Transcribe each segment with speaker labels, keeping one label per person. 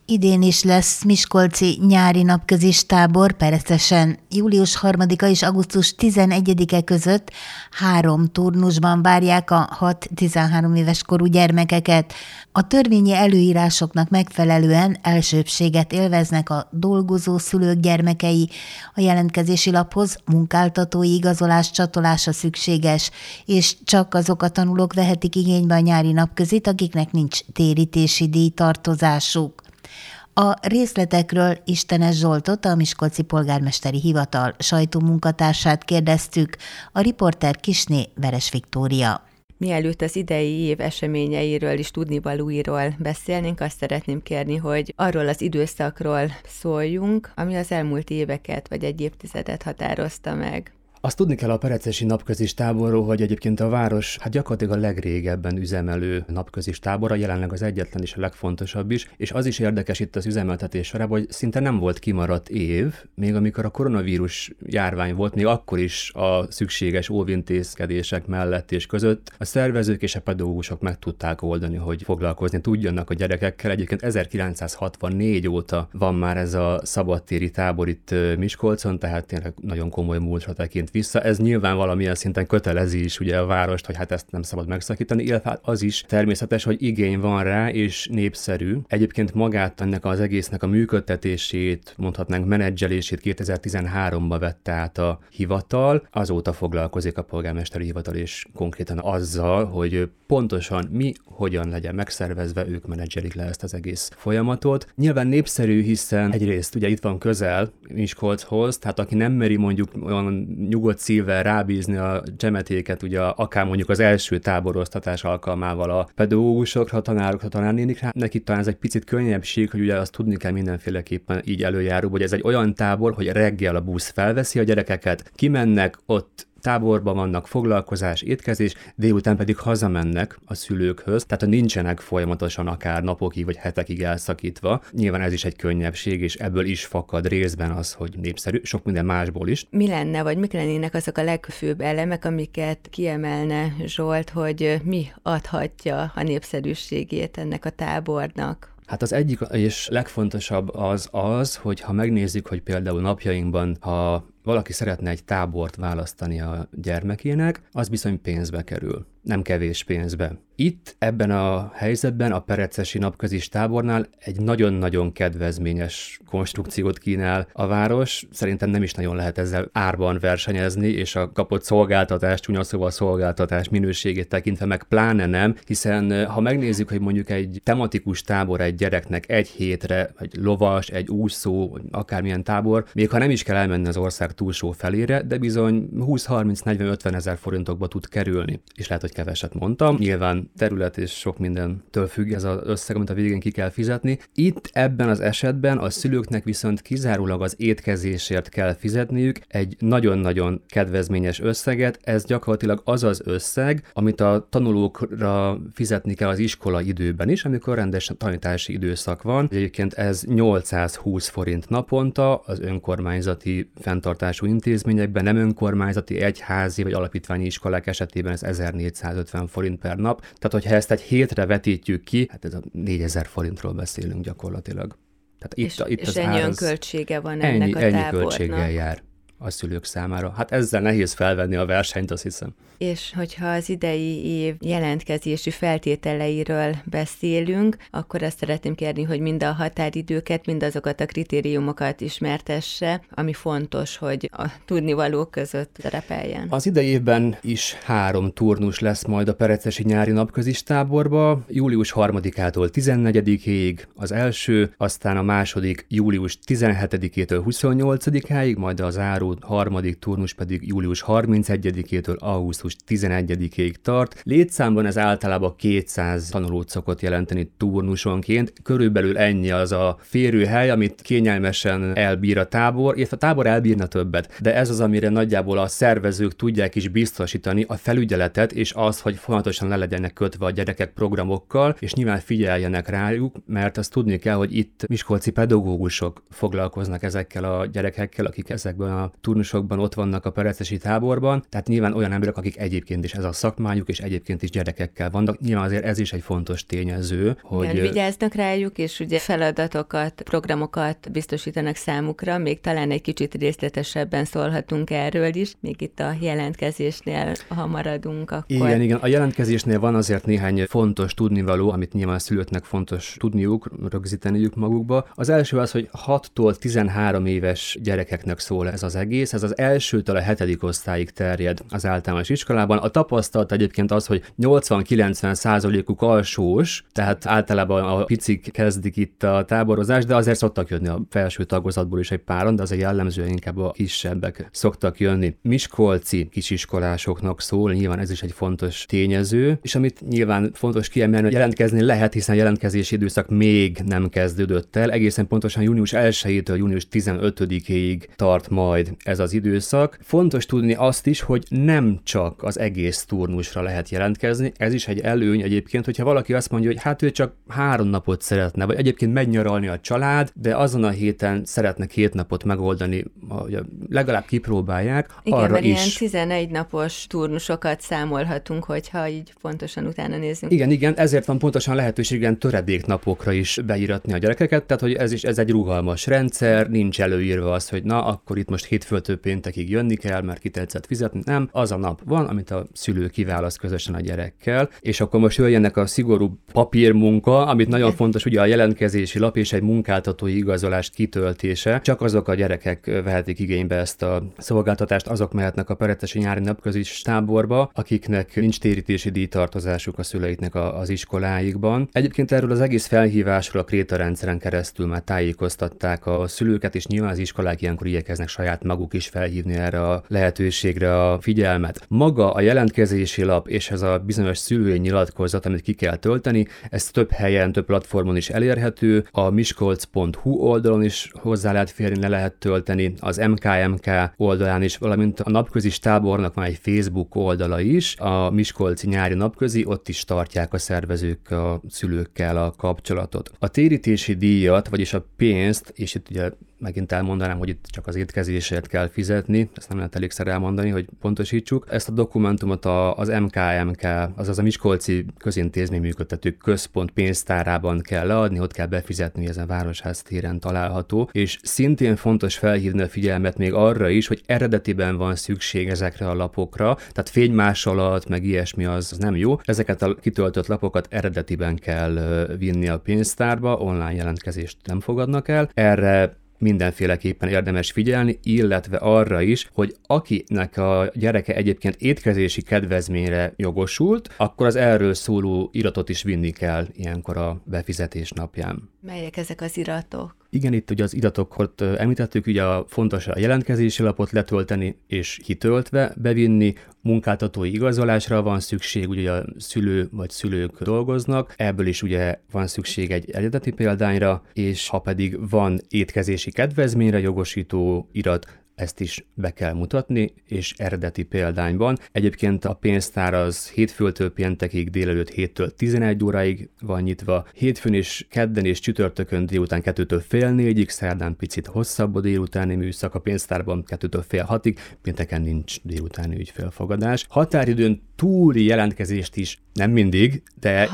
Speaker 1: Idén is lesz miskolci nyári napközis tábor Perecesen. Július 3-a és augusztus 11-e között 3 turnusban várják a 6-13 éves korú gyermekeket. A törvényi előírásoknak megfelelően elsőbbséget élveznek a dolgozó szülők gyermekei. A jelentkezési laphoz munkáltatói igazolás csatolása szükséges, és csak azok a tanulók vehetik igénybe a nyári napközit, akiknek nincs térítési díjtartozásuk. A részletekről Istenes Zsoltot, a Miskolci Polgármesteri Hivatal sajtómunkatársát kérdeztük, a riporter Kisné Veres Viktória.
Speaker 2: Mielőtt az idei év eseményeiről és tudnivalóiról beszélnénk, azt szeretném kérni, hogy arról az időszakról szóljunk, ami az elmúlt éveket vagy egy évtizedet határozta meg.
Speaker 3: Azt tudni kell a perecesi napközis táborról, hogy egyébként a város gyakorlatilag a legrégebben üzemelő napközis tábora, jelenleg az egyetlen és a legfontosabb is, és az is érdekes itt az üzemeltetés sorában, hogy szinte nem volt kimaradt év, még amikor a koronavírus járvány volt, még akkor is a szükséges óvintézkedések mellett és között a szervezők és a pedagógusok meg tudták oldani, hogy foglalkozni tudjanak a gyerekekkel. Egyébként 1964 óta van már ez a szabadtéri tábor itt Miskolcon, tehát tényleg nagyon komoly múltra tekint vissza. Ez nyilván valamilyen szinten kötelezi is ugye a várost, hogy hát ezt nem szabad megszakítani, illetve az is természetes, hogy igény van rá, és népszerű. Egyébként magát ennek az egésznek a működtetését, mondhatnánk menedzselését 2013-ban vette át a hivatal, azóta foglalkozik a polgármesteri hivatal, és konkrétan azzal, hogy pontosan mi, hogyan legyen megszervezve, ők menedzselik le ezt az egész folyamatot. Nyilván népszerű, hiszen egyrészt ugye itt van közel Miskolchoz, tehát aki nem meri mondjuk olyan nyugodt szívvel rábízni a csemetéket, ugye akár mondjuk az első táboroztatás alkalmával a pedagógusokra, a tanárokra, a tanárnénikre, neki talán ez egy picit könnyebbség, hogy ugye azt tudni kell mindenféleképpen így előjáró, hogy ez egy olyan tábor, hogy reggel a busz felveszi a gyerekeket, kimennek, ott táborban vannak foglalkozás, étkezés, délután pedig hazamennek a szülőkhöz, tehát nincsenek folyamatosan akár napokig vagy hetekig elszakítva. Nyilván ez is egy könnyebbség, és ebből is fakad részben az, hogy népszerű, sok minden másból is.
Speaker 2: Mi lenne, vagy mik lennének azok a legfőbb elemek, amiket kiemelne Zsolt, hogy mi adhatja a népszerűségét ennek a tábornak?
Speaker 3: Hát az egyik és legfontosabb az, hogy ha megnézzük, hogy például napjainkban, ha valaki szeretne egy tábort választani a gyermekének, az bizony pénzbe kerül. Nem kevés pénzbe. Itt, ebben a helyzetben, a perecesi napközis tábornál egy nagyon-nagyon kedvezményes konstrukciót kínál a város. Szerintem nem is nagyon lehet ezzel árban versenyezni, és a kapott szolgáltatás, csúnya szóval szolgáltatás minőségét tekintve meg pláne nem, hiszen ha megnézzük, hogy mondjuk egy tematikus tábor egy gyereknek egy hétre, egy lovas, egy úszó, akármilyen tábor, még ha nem is kell elmenni az ország túlsó felére, de bizony 20-30-40-50 ezer forintokba tud kerülni. És lehet, hogy keveset mondtam. Nyilván terület és sok mindentől függ ez az összeg, amit a végén ki kell fizetni. Itt ebben az esetben a szülőknek viszont kizárólag az étkezésért kell fizetniük egy nagyon-nagyon kedvezményes összeget. Ez gyakorlatilag az az összeg, amit a tanulókra fizetni kell az iskola időben is, amikor rendes tanítási időszak van. Egyébként ez 820 forint naponta az önkormányzati fenntartású intézményekben, nem önkormányzati, egyházi vagy alapítványi iskolák esetében ez 1450 forint per nap. Tehát, hogyha ezt egy hétre vetítjük ki, hát ez a 4000 forintról beszélünk gyakorlatilag. Tehát itt az
Speaker 2: ennyi önköltsége van ennek a tábornak. Ennyi
Speaker 3: költséggel jár a szülők számára. Hát ezzel nehéz felvenni a versenyt, azt hiszem.
Speaker 2: És hogyha az idei év jelentkezési feltételeiről beszélünk, akkor azt szeretném kérni, hogy mind a határidőket, mind azokat a kritériumokat ismertesse, ami fontos, hogy a tudnivalók között szerepeljen.
Speaker 3: Az idei évben is 3 turnus lesz majd a perecesi nyári napközis táborba. Július 3-ától 14-ig az első, aztán a második július 17-től 28-áig, majd az záró harmadik turnus pedig július 31-től augusztus 11-ig tart. Létszámban ez általában 200 tanulót szokott jelenteni turnusonként. Körülbelül ennyi az a férőhely, amit kényelmesen elbír a tábor, illetve a tábor elbírna többet, de ez az, amire nagyjából a szervezők tudják is biztosítani a felügyeletet, és az, hogy folyamatosan le legyenek kötve a gyerekek programokkal, és nyilván figyeljenek rájuk, mert azt tudni kell, hogy itt miskolci pedagógusok foglalkoznak ezekkel a gyerekekkel, akik ezekben a turnusokban ott vannak a perecesi táborban, tehát nyilván olyan emberek, akik egyébként is ez a szakmájuk, és egyébként is gyerekekkel vannak. Nyilván azért ez is egy fontos tényező, hogy...
Speaker 2: Igen, vigyáznak rájuk, és ugye feladatokat, programokat biztosítanak számukra, még talán egy kicsit részletesebben szólhatunk erről is, még itt a jelentkezésnél, ha maradunk, akkor...
Speaker 3: Igen, a jelentkezésnél van azért néhány fontos tudnivaló, amit nyilván a szülőknek fontos tudniuk, rögzíteniük magukba. Az első az, hogy 6-tól 13 éves gyerekeknek szól ez az egész, ez az 1-től a 7. osztályig terjed az általános iskolában. A tapasztalat egyébként az, hogy 80-90%-uk alsós, tehát általában a picik kezdik itt a táborozást, de azért szoktak jönni a felső tagozatból is egy páran, de azért jellemzően inkább a kisebbek szoktak jönni. Miskolci kisiskolásoknak szól, nyilván ez is egy fontos tényező, és amit nyilván fontos kiemelni, hogy jelentkezni lehet, hiszen a jelentkezési időszak még nem kezdődött el, egészen pontosan június 1-től június 15-ig tart majd ez az időszak. Fontos tudni azt is, hogy nem csak az egész turnusra lehet jelentkezni, ez is egy előny egyébként, hogyha valaki azt mondja, hogy hát ő csak 3 napot szeretne, vagy egyébként megy nyaralni a család, de azon a héten szeretne 2 napot megoldani, hogy legalább kipróbálják,
Speaker 2: igen,
Speaker 3: arra
Speaker 2: mert
Speaker 3: is.
Speaker 2: Ilyen 11 napos turnusokat számolhatunk, hogyha így pontosan utána nézzünk.
Speaker 3: Igen, ezért van pontosan lehetőség ilyen töredéknapokra is beíratni a gyerekeket, tehát hogy ez egy rugalmas rendszer, nincs előírva az, hogy na, akkor itt most hétfőtől péntekig jönni kell, mert ki tetszett fizetni, nem, az a nap van, amit a szülő kiválaszt közösen a gyerekkel, és akkor most jöjjenek a szigorú papírmunka, amit nagyon fontos, ugye a jelentkezési lap és egy munkáltatói igazolást kitöltése, csak azok a gyerekek vehetik igénybe ezt a szolgáltatást, azok mehetnek a perecesi nyári napközis táborba, akiknek nincs térítési díjtartozásuk a szüleiknek az iskoláikban. Egyébként erről az egész felhívásról a Kréta rendszeren keresztül már tájékoztatták a szülőket, és nyilván az iskolák ilyenkor igyekeznek saját maguk is felhívni erre a lehetőségre a figyelmet. Maga a jelentkezési lap és ez a bizonyos szülői nyilatkozat, amit ki kell tölteni, ez több helyen, több platformon is elérhető, a miskolc.hu oldalon is hozzá lehet férni, le lehet tölteni, az MKMK oldalán is, valamint a napközis tábornak van egy Facebook oldala is, a Miskolci nyári napközi, ott is tartják a szervezők a szülőkkel a kapcsolatot. A térítési díjat, vagyis a pénzt, és itt ugye megint elmondanám, hogy itt csak az étkezésért kell fizetni, ezt nem lehet elégszer elmondani, hogy pontosítsuk. Ezt a dokumentumot az MKMK, azaz a Miskolci Közintézmény Működtető Központ pénztárában kell leadni, ott kell befizetni, ez a Városház téren található, és szintén fontos felhívni a figyelmet még arra is, hogy eredetiben van szükség ezekre a lapokra, tehát fénymásolat, meg ilyesmi az nem jó. Ezeket a kitöltött lapokat eredetiben kell vinni a pénztárba, online jelentkezést nem fogadnak el. Erre mindenféleképpen érdemes figyelni, illetve arra is, hogy akinek a gyereke egyébként étkezési kedvezményre jogosult, akkor az erről szóló iratot is vinni kell ilyenkor a befizetés napján.
Speaker 2: Melyek ezek az iratok?
Speaker 3: Igen, itt ugye az iratokat említettük, ugye fontos a jelentkezési lapot letölteni és kitöltve bevinni, munkáltatói igazolásra van szükség, ugye a szülő vagy szülők dolgoznak, ebből is ugye van szükség egy eredeti példányra, és ha pedig van étkezési kedvezményre jogosító irat, ezt is be kell mutatni, és eredeti példányban. Egyébként a pénztár az hétfőtől péntekig délelőtt 7-től 11 óráig van nyitva, hétfőn és kedden és csütörtökön délután 2-től fél 4-ig, szerdán picit hosszabb a délutáni műszak, a pénztárban 2-től fél 6-ig, pénteken nincs délutáni ügyfélfogadás. Határidőn túli jelentkezést is nem mindig, de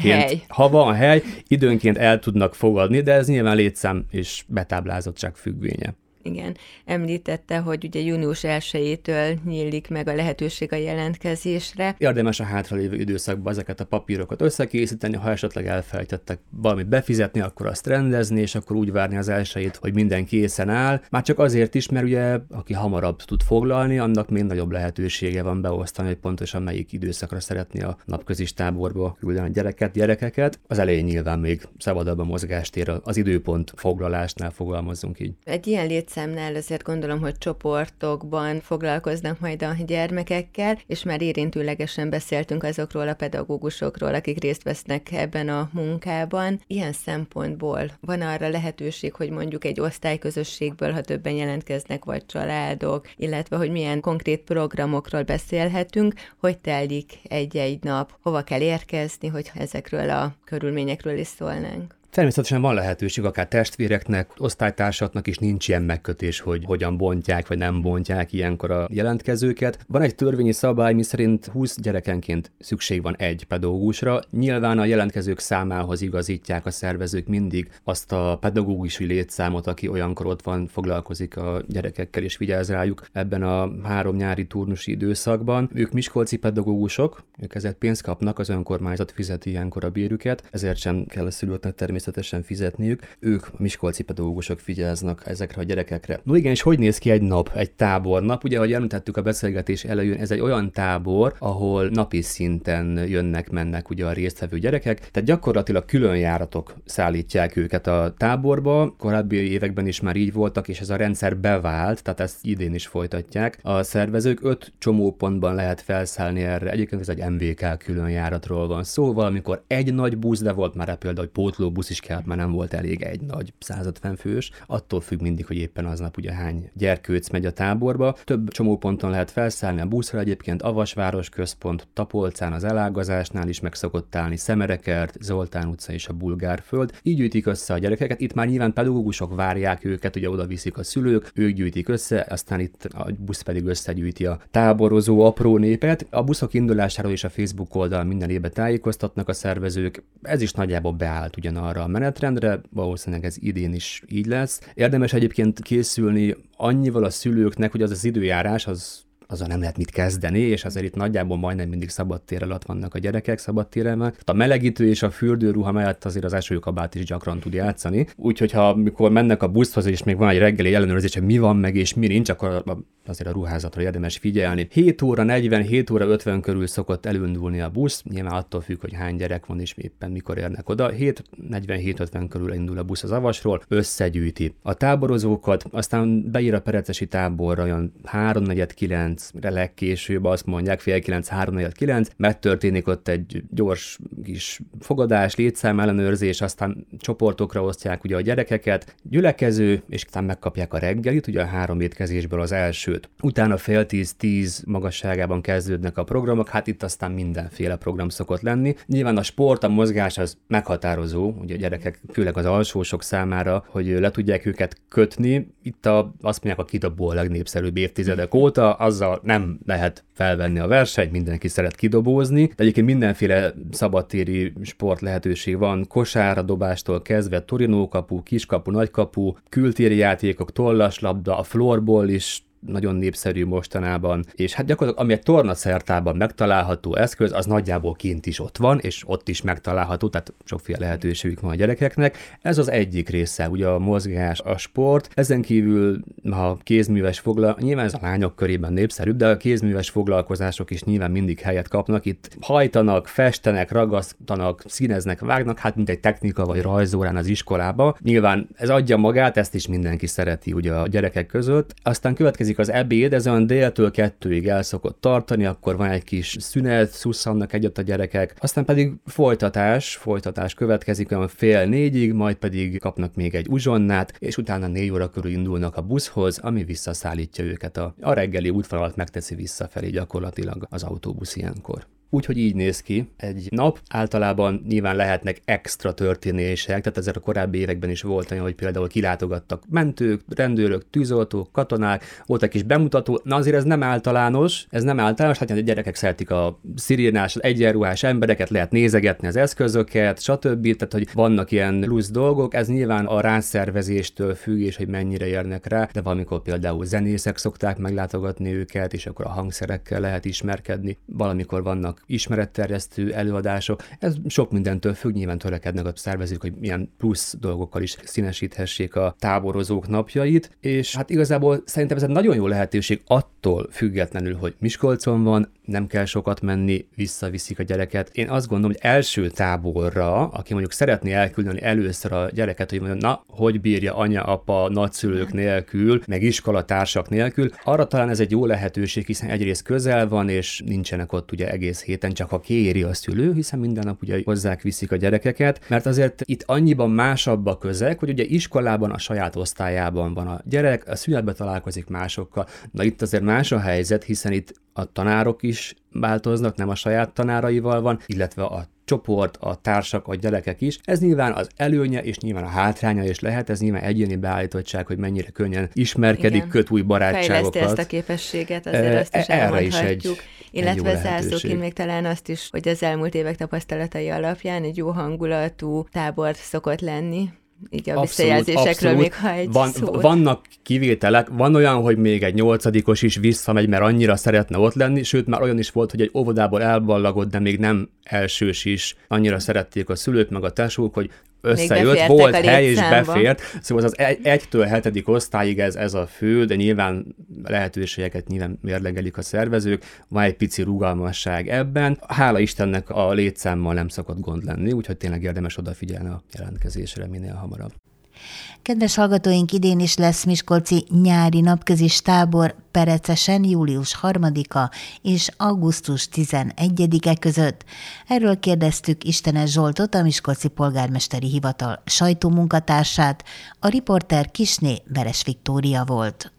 Speaker 3: ha van hely, időnként el tudnak fogadni, de ez nyilván létszám és betáblázottság függvénye.
Speaker 2: Igen, említette, hogy ugye június 1-től nyílik meg a lehetőség a jelentkezésre.
Speaker 3: Érdemes a hátralévő időszakban ezeket a papírokat összekészíteni, ha esetleg elfelejtettek valamit befizetni, akkor azt rendezni, és akkor úgy várni az 1-t, hogy minden készen áll. Már csak azért is, mert ugye aki hamarabb tud foglalni, annak még nagyobb lehetősége van beosztani, hogy pontosan melyik időszakra szeretné a napközis táborba küldeni a gyerekeket. Az elején nyilván még szabadabb a mozgástér, az időpont foglalásnál fogalmazzunk így.
Speaker 2: Egy ilyen létszámnál azért gondolom, hogy csoportokban foglalkoznak majd a gyermekekkel, és már érintőlegesen beszéltünk azokról a pedagógusokról, akik részt vesznek ebben a munkában. Ilyen szempontból van arra lehetőség, hogy mondjuk egy osztályközösségből, ha többen jelentkeznek, vagy családok, illetve hogy milyen konkrét programokról beszélhetünk, hogy telik egy-egy nap, hova kell érkezni, hogy ezekről a körülményekről is szólnánk.
Speaker 3: Természetesen van lehetőség akár testvéreknek, osztálytársaknak is nincs ilyen megkötés, hogy hogyan bontják vagy nem bontják ilyenkor a jelentkezőket. Van egy törvényi szabály, miszerint 20 gyerekenként szükség van egy pedagógusra. Nyilván a jelentkezők számához igazítják a szervezők mindig azt a pedagógusi létszámot, aki olyankor ott van, foglalkozik a gyerekekkel és vigyáz rájuk ebben a 3 nyári turnusi időszakban. Ők miskolci pedagógusok, ők ezért pénzt kapnak, az önkormányzat fizeti ilyenkor a bérüket, ezért sem kell a szülőknek természetesen fizetniük. Ők, a miskolci pedagógusok vigyáznak ezekre a gyerekekre. No igen, és hogy néz ki egy nap, egy tábornap? Ugye, ahogy említettük a beszélgetés elején, ez egy olyan tábor, ahol napi szinten jönnek-mennek ugye a résztvevő gyerekek, tehát gyakorlatilag külön járatok szállítják őket a táborba. Korábbi években is már így voltak, és ez a rendszer bevált, tehát ezt idén is folytatják. A szervezők 5 csomópontban lehet felszállni erre. Egyébként ez egy MVK külön járatról van szó, valamikor egy nagy busz, de volt már például, hogy pótlóbusz is kellett, már nem volt elég egy nagy 150 fős. Attól függ mindig, hogy éppen aznap ugye hány gyerkőc megy a táborba. Több csomóponton lehet felszállni a buszra, egyébként Avasváros központ, Tapolcán az elágazásnál is meg szokott állni, Szemerekert, Zoltán utca és a Bulgárföld. Így gyűjtik össze a gyerekeket. Itt már nyilván pedagógusok várják őket, ugye oda viszik a szülők, ők gyűjtik össze, aztán itt a busz pedig összegyűjti a táborozó apró népet. A buszok indulásáról is a Facebook oldal minden évben tájékoztatnak a szervezők. Ez is nagyjából beállt ugyanarra a menetrendre, valószínűleg ez idén is így lesz. Érdemes egyébként készülni annyival a szülőknek, hogy az időjárás azzal nem lehet mit kezdeni, és azért itt nagyjából majdnem mindig szabadtér alatt vannak a gyerekek, szabadtéren. A melegítő és a fürdőruha mellett azért az esőkabát is gyakran tud játszani. Úgyhogy ha amikor mennek a buszhoz, és még van egy reggeli ellenőrzés, hogy mi van meg és mi nincs, akkor azért a ruházatra érdemes figyelni. 7 óra 40, 7 óra 50 körül szokott elindulni a busz, nyilván attól függ, hogy hány gyerek van és éppen mikor érnek oda. 7:40-7:50 körül indul a busz az Avasról, összegyűjti a táborozókat, aztán beír a perecesi táborra olyan 3:49-re legkésőbb, azt mondják, 8:30, 3:49, megtörténik ott egy gyors kis fogadás, létszám ellenőrzés, aztán csoportokra osztják ugye a gyerekeket, gyülekező, és aztán megkapják a reggelit, ugye a 3 étkezésből az elsőt. Utána 9:30-10 magasságában kezdődnek a programok, hát itt aztán mindenféle program szokott lenni. Nyilván a sport, a mozgás az meghatározó, ugye a gyerekek, főleg az alsósok számára, hogy le tudják őket kötni. Itt azt mondják, a kidobó a legnépszerűbb évtizedek óta, azzal nem lehet felvenni a versenyt, mindenki szeret kidobózni, de egyébként mindenféle szabadtéri sport lehetőség van, kosáradobástól kezdve torinókapu, kiskapu, nagykapu, kültéri játékok, tollaslabda, a floorball is nagyon népszerű mostanában, és hát gyakorlatilag ami egy tornaszertában megtalálható eszköz, az nagyjából kint is ott van, és ott is megtalálható, tehát sokféle lehetőségük van a gyerekeknek. Ez az egyik része, ugye a mozgás, a sport. Ezen kívül, ha kézműves nyilván ez a lányok körében népszerűbb, de a kézműves foglalkozások is nyilván mindig helyet kapnak. Itt hajtanak, festenek, ragasztanak, színeznek, vágnak, hát mint egy technika vagy rajzórán az iskolába. Nyilván ez adja magát, ezt is mindenki szereti ugye a gyerekek között. Aztán következik az ebéd, ez olyan déltől 2-ig el szokott tartani, akkor van egy kis szünet, szusszannak egyet a gyerekek, aztán pedig folytatás következik olyan 3:30, majd pedig kapnak még egy uzsonnát, és utána 4 óra körül indulnak a buszhoz, ami visszaszállítja őket a reggeli útvonalat megteszi visszafelé gyakorlatilag az autóbusz ilyenkor. Úgyhogy így néz ki egy nap. Általában nyilván lehetnek extra történések, tehát ezek a korábbi években is volt olyan, hogy például kilátogattak mentők, rendőrök, tűzoltók, katonák, volt egy kis bemutató. Na azért ez nem általános, hát a gyerekek szeretik a szirénás, egyenruhás embereket, lehet nézegetni az eszközöket, stb. Tehát, hogy vannak ilyen plusz dolgok, ez nyilván a rászervezéstől függ, és hogy mennyire érnek rá, de valamikor például zenészek szokták meglátogatni őket, és akkor a hangszerekkel lehet ismerkedni, valamikor vannak ismeretterjesztő előadások. Ez sok mindentől függ, nyilván törekednek a szervezők, hogy milyen plusz dolgokkal is színesíthessék a táborozók napjait, és hát igazából szerintem ez egy nagyon jó lehetőség attól függetlenül, hogy Miskolcon van, nem kell sokat menni, visszaviszik a gyereket. Én azt gondolom, hogy első táborra, aki mondjuk szeretné elküldeni először a gyereket, hogy mondja, na, hogy bírja anya, apa, nagyszülők nélkül, meg iskolatársak nélkül, arra talán ez egy jó lehetőség, hiszen egyrészt közel van, és nincsenek ott ugye egész héten, csak ha kéri a szülő, hiszen minden nap ugye hozzák viszik a gyerekeket, mert azért itt annyiban másabb a közeg, hogy ugye iskolában a saját osztályában van a gyerek, a szünetben találkozik másokkal. Na itt azért más a helyzet, hiszen itt a tanárok is változnak, nem a saját tanáraival van, illetve a csoport, a társak, a gyerekek is. Ez nyilván az előnye, és nyilván a hátránya is lehet, ez nyilván egyéni beállítottság, hogy mennyire könnyen ismerkedik, köt új barátságokat.
Speaker 2: Fejleszti ezt a képességet, azért azt is elmondhatjuk. Illetve zárszóként még talán azt is, hogy az elmúlt évek tapasztalatai alapján egy jó hangulatú tábor szokott lenni. Így a visszajelzésekről még ha egy szót.
Speaker 3: Vannak kivételek, van olyan, hogy még egy 8-os is visszamegy, mert annyira szeretne ott lenni, sőt már olyan is volt, hogy egy óvodából elballagott, de még nem elsős is, annyira szerették a szülők meg a tesók, hogy összejött, volt hely és befért. Szóval az 1-től 7. osztályig ez a fő, de nyilván lehetőségeket nyilván mérlegelik a szervezők, van egy pici rugalmasság ebben. Hála Istennek a létszámmal nem szokott gond lenni, úgyhogy tényleg érdemes odafigyelni a jelentkezésre minél hamarabb.
Speaker 1: Kedves hallgatóink, idén is lesz miskolci nyári napközis tábor Perecesen július 3-a és augusztus 11-e között. Erről kérdeztük Istenes Zsoltot, a Miskolci Polgármesteri Hivatal sajtómunkatársát, a riporter Kisné Veres Viktória volt.